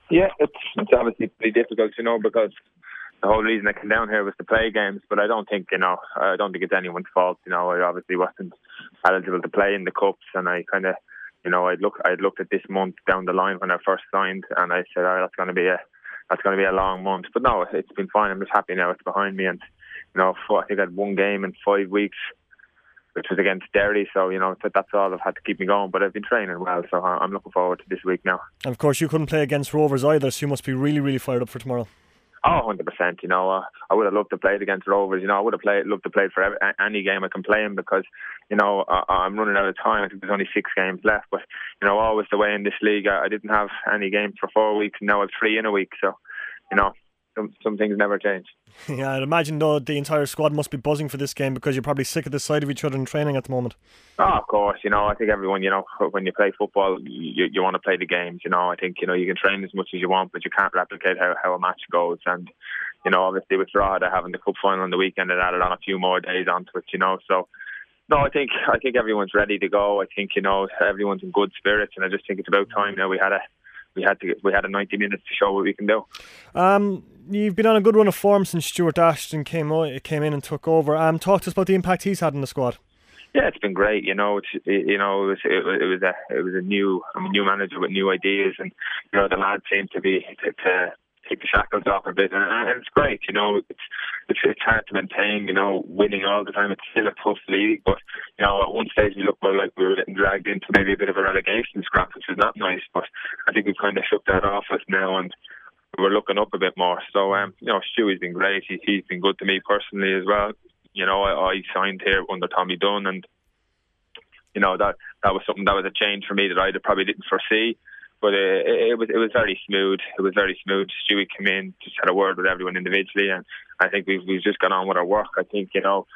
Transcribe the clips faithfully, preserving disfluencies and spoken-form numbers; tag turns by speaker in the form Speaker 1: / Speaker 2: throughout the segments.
Speaker 1: Yeah, it's, it's obviously pretty difficult, you know, because the whole reason I came down here was to play games. But I don't think, you know, I don't think it's anyone's fault. You know, I obviously wasn't eligible to play in the cups, and I kind of, you know, I'd look, I'd looked at this month down the line when I first signed, and I said, oh, that's going to be a, that's going to be a long month. But no, it's been fine. I'm just happy now it's behind me, and you know, I think I had one game in five weeks. Which was against Derry, so you know that's all I've had to keep me going. But I've been training well, so I'm looking forward to this week now.
Speaker 2: And of course, you couldn't play against Rovers either, so you must be really, really fired up for tomorrow.
Speaker 1: Oh, one hundred percent. You know, uh, I would have loved to play against Rovers. You know, I would have played, loved to play for every, any game I can play in, because you know I, I'm running out of time. I think there's only six games left, but you know, always the way in this league, I, I didn't have any games for four weeks, and now I've three in a week. So, you know. Some, some things never change.
Speaker 2: Yeah, I'd imagine though the entire squad must be buzzing for this game, because you're probably sick of the sight of each other in training at the moment.
Speaker 1: Oh, of course. You know, I think everyone, you know, when you play football, you, you want to play the games. You know, I think, you know, you can train as much as you want, but you can't replicate how, how a match goes. And, you know, obviously with Drogheda having the cup final on the weekend, it added on a few more days onto it, you know. So, no, I think I think everyone's ready to go. I think, you know, everyone's in good spirits, and I just think it's about time now we had a we had to we had a ninety minutes to show what we can do.
Speaker 2: Um, you've been on a good run of form since Stuart Ashton came came in and took over. Um, talk to us about the impact he's had in the squad.
Speaker 1: Yeah, it's been great. You know, it's, you know, it was, it, it was a it was a new a new manager with new ideas, and you know the lads seem to be to, to take the shackles off a bit, and, and it's great. You know, it's, it's it's hard to maintain. You know, winning all the time. It's still a tough league, but you know, at one stage we looked more like we were getting dragged into maybe a bit of a relegation scrap, which is not nice. But I think we've kind of shook that off us now, and we're looking up a bit more. So, um, you know, Stewie's been great. He, he's been good to me personally as well. You know, I, I signed here under Tommy Dunn, and you know that that was something that was a change for me that I probably didn't foresee. But uh, it, it was it was very smooth. It was very smooth. Stewie came in, just had a word with everyone individually, and I think we've we've just got on with our work. I think, you know,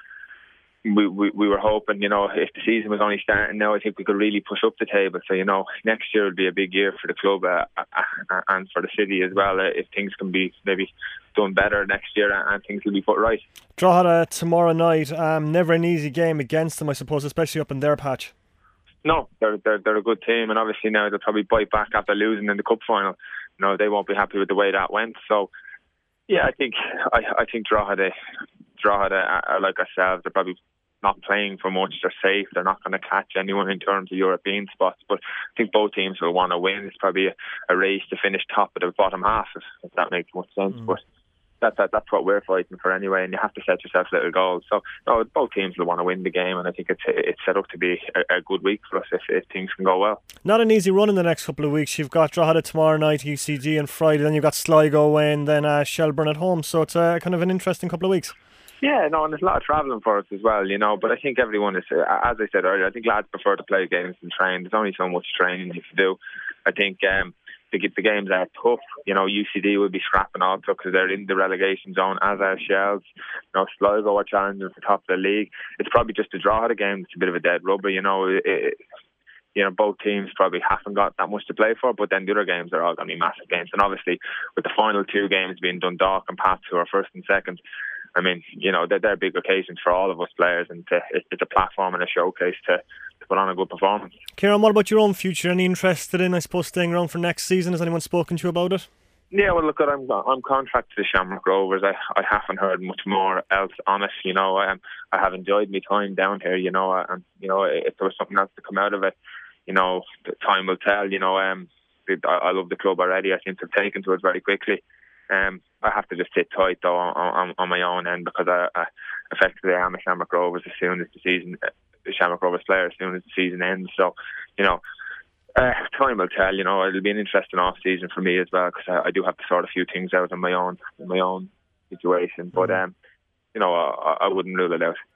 Speaker 1: we, we we were hoping, you know, if the season was only starting now, I think we could really push up the table. So, you know, next year will be a big year for the club uh, uh, and for the city as well. Uh, if things can be maybe done better next year, and things will be put right.
Speaker 2: Drogheda tomorrow night. Um, never an easy game against them, I suppose, especially up in their patch.
Speaker 1: No, they're they're they're a good team, and obviously now they'll probably bite back after losing in the cup final. You know, they won't be happy with the way that went. So, yeah, I think I I think Drogheda, Drogheda are like ourselves. They're probably not playing for much. They're safe. They're not going to catch anyone in terms of European spots. But I think both teams will want to win. It's probably a, a race to finish top of the bottom half, if, if that makes much sense. Mm. But That, that, that's what we're fighting for anyway, and you have to set yourself little goals. So no, both teams will want to win the game, and I think it's it's set up to be a, a good week for us if, if things can go well.
Speaker 2: Not an easy run in the next couple of weeks. You've got Drogheda tomorrow night, U C D on Friday, then you've got Sligo away, and then uh, Shelburne at home. So it's uh, kind of an interesting couple of weeks.
Speaker 1: Yeah, no, and there's a lot of travelling for us as well, you know. But I think everyone is, uh, as I said earlier, I think lads prefer to play games than train. There's only so much training you can do. I think um, the, the games are tough. You know, U C D will be scrapping also because they're in the relegation zone, as are Shells. You know, Sligo are challenging for top of the league. It's probably just a draw of the game. It's a bit of a dead rubber, you know. It, it, you know, both teams probably haven't got that much to play for, but then the other games are all going to be massive games. And obviously, with the final two games being Dundalk and Pats, who are first and second, I mean, you know, they're, they're big occasions for all of us players, and to, it, it's a platform and a showcase to, to put on a good performance.
Speaker 2: Kieran, what about your own future? Any interested in, I suppose, staying around for next season? Has anyone spoken to you about it?
Speaker 1: Yeah, well, look, I'm I'm contracted to Shamrock Rovers. I I haven't heard much more else on it. You know, I I have enjoyed my time down here. You know, and you know, if there was something else to come out of it, you know, time will tell. You know, um, I, I love the club already. I seem to have taken to it very quickly. Um, I have to just sit tight though on, on, on my own end, because I, I effectively am a Shamrock Rovers as soon as the season, the Shamrock Rovers player as soon as the season ends. So, you know, uh, time will tell. You know, it'll be an interesting off season for me as well, because I, I do have to sort a few things out on my own, in my own situation. But um, you know, I, I wouldn't rule it out.